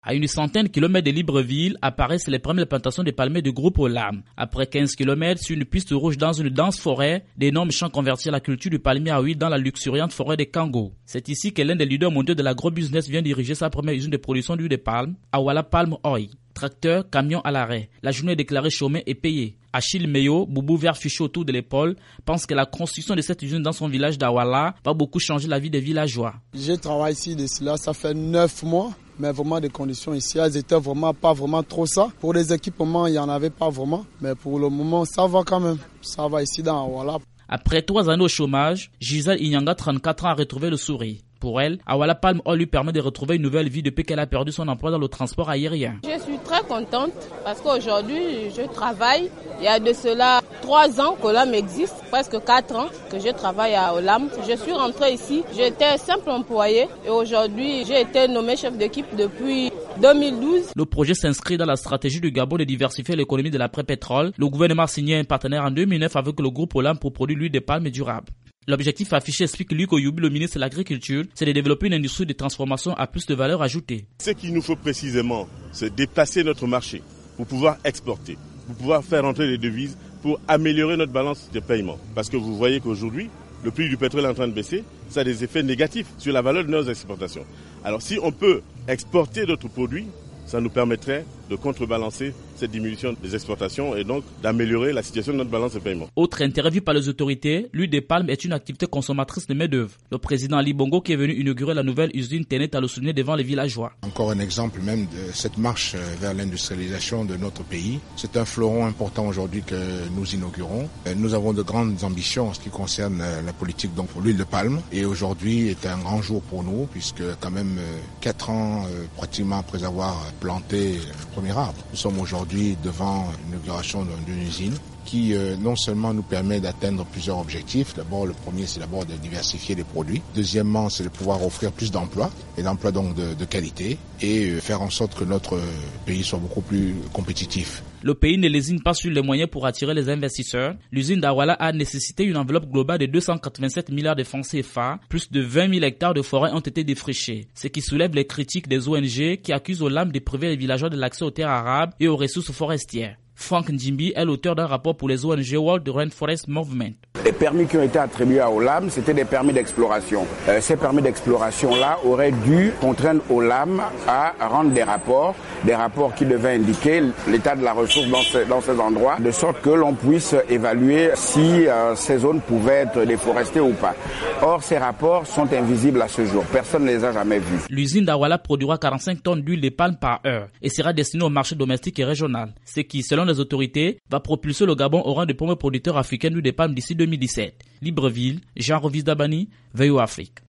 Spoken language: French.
À une centaine de kilomètres de Libreville apparaissent les premières plantations de palmiers du groupe Olam. Après 15 kilomètres, sur une piste rouge dans une dense forêt, d'énormes champs convertis à la culture du palmier à huile dans la luxuriante forêt des Kango. C'est ici que l'un des leaders mondiaux de l'agro-business vient diriger sa première usine de production d'huile de palme, Awala Palm Oil. Tracteur, camion à l'arrêt. La journée est déclarée chômée et payée. Achille Meyo, boubou vert fiché autour de l'épaule, pense que la construction de cette usine dans son village d'Awala va beaucoup changer la vie des villageois. Je travaille ici de cela, ça fait 9 mois. Mais vraiment, les conditions ici, elles étaient vraiment pas vraiment trop ça. Pour les équipements, il n'y en avait pas vraiment. Mais pour le moment, ça va quand même. Ça va ici dans Awala. Après 3 années au chômage, Gisèle Inyanga, 34 ans, a retrouvé le sourire. Pour elle, Awala Palm Oil lui permet de retrouver une nouvelle vie depuis qu'elle a perdu son emploi dans le transport aérien. Je suis très contente parce qu'aujourd'hui, je travaille. Il y a de cela 3 ans qu'Olam existe, presque 4 ans que je travaille à Olam. Je suis rentrée ici, j'étais simple employée et aujourd'hui, j'ai été nommée chef d'équipe depuis 2012. Le projet s'inscrit dans la stratégie du Gabon de diversifier l'économie de l'après-pétrole. Le gouvernement a signé un partenaire en 2009 avec le groupe Olam pour produire l'huile de palme durable. L'objectif affiché, explique Luc Oyoubi, le ministre de l'Agriculture, c'est de développer une industrie de transformation à plus de valeur ajoutée. Ce qu'il nous faut précisément, c'est déplacer notre marché pour pouvoir exporter, pour pouvoir faire entrer les devises, pour améliorer notre balance de paiement. Parce que vous voyez qu'aujourd'hui, le prix du pétrole est en train de baisser, ça a des effets négatifs sur la valeur de nos exportations. Alors si on peut exporter d'autres produits, ça nous permettrait de contrebalancer cette diminution des exportations et donc d'améliorer la situation de notre balance de paiement. Autre intérêt vu par les autorités, l'huile de palme est une activité consommatrice de main-d'œuvre. Le président Ali Bongo, qui est venu inaugurer la nouvelle usine, tenait à le souligner devant les villageois. Encore un exemple même de cette marche vers l'industrialisation de notre pays. C'est un fleuron important aujourd'hui que nous inaugurons. Nous avons de grandes ambitions en ce qui concerne la politique donc pour l'huile de palme. Et aujourd'hui est un grand jour pour nous puisque quand même 4 ans pratiquement après avoir planté le premier arbre. Nous sommes aujourd'hui devant l'inauguration d'une usine qui non seulement nous permet d'atteindre plusieurs objectifs. D'abord, le premier, c'est d'abord de diversifier les produits. Deuxièmement, c'est de pouvoir offrir plus d'emplois, et d'emplois donc de qualité, et faire en sorte que notre pays soit beaucoup plus compétitif. Le pays ne lésine pas sur les moyens pour attirer les investisseurs. L'usine d'Awala a nécessité une enveloppe globale de 287 milliards de francs CFA. Plus de 20 000 hectares de forêt ont été défrichés. Ce qui soulève les critiques des ONG qui accusent Olam de priver les villageois de l'accès aux terres arables et aux ressources forestières. Frank Njimbi est l'auteur d'un rapport pour les ONG World Rainforest Movement. Les permis qui ont été attribués à Olam, c'était des permis d'exploration. Ces permis d'exploration-là auraient dû contraindre Olam à rendre des rapports qui devaient indiquer l'état de la ressource dans ces endroits, de sorte que l'on puisse évaluer si ces zones pouvaient être déforestées ou pas. Or, ces rapports sont invisibles à ce jour. Personne ne les a jamais vus. L'usine d'Awala produira 45 tonnes d'huile de palme par heure et sera destinée au marché domestique et régional. Ce qui, selon les autorités, va propulser le Gabon au rang de premier producteur africain d'huile de palme d'ici 2017. Libreville, Jean Revis Dabani, VO Afrique.